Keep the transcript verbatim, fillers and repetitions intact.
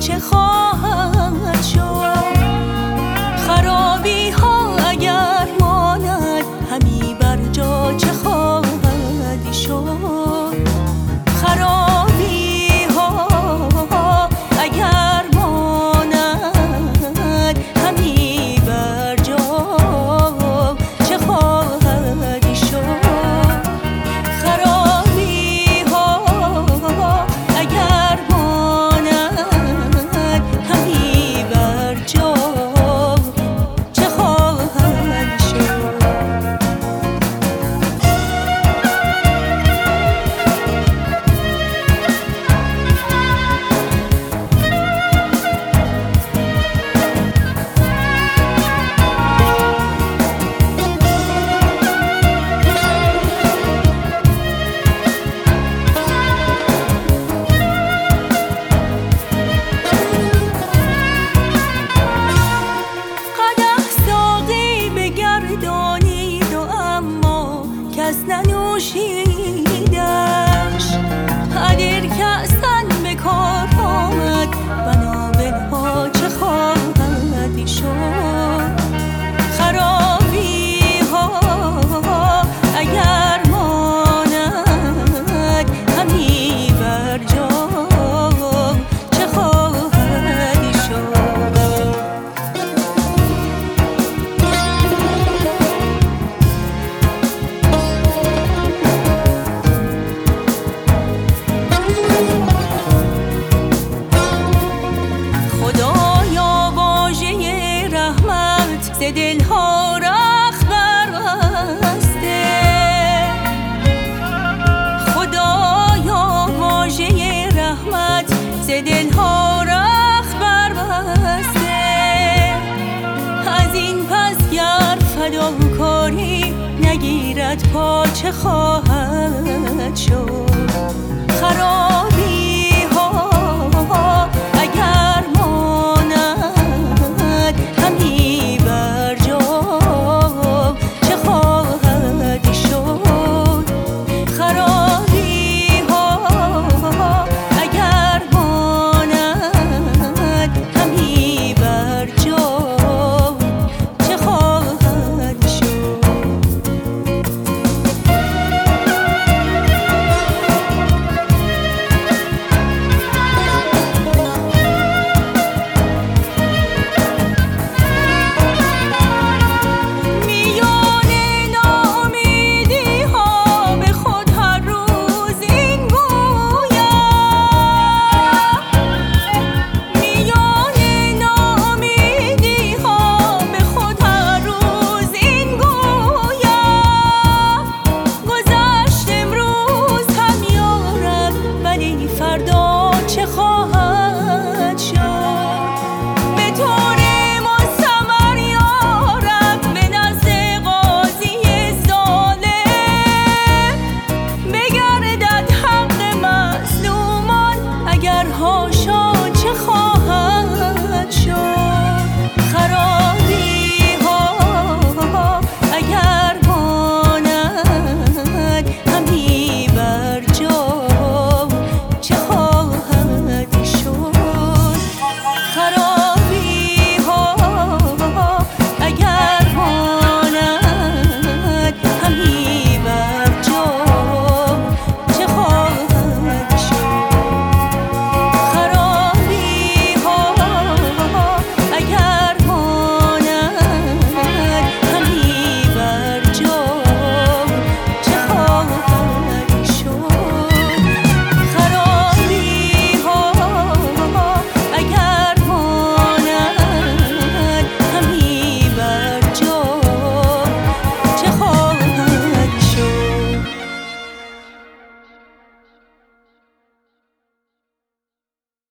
چه خواهد شد؟ خرابی ها اگر ماند همی بر جا چه خواهد شد؟ خرابی ها اگر ماند همی بر جا چه خواهد شد؟ خرابی ها اگر ماند همی بر جا چه خواهد شد؟ کس ننوشیدش اگر کأسن به کار آمد بنابل ها چه خواهد شد؟ خرابی ها اگر ماند همی بر جا چه خواهد شد؟ دلها رخ بربسته خدایا واژه رحمت ز دلها رخ بربسته از این پس گر فداکاری نگیرد پا چه خواهد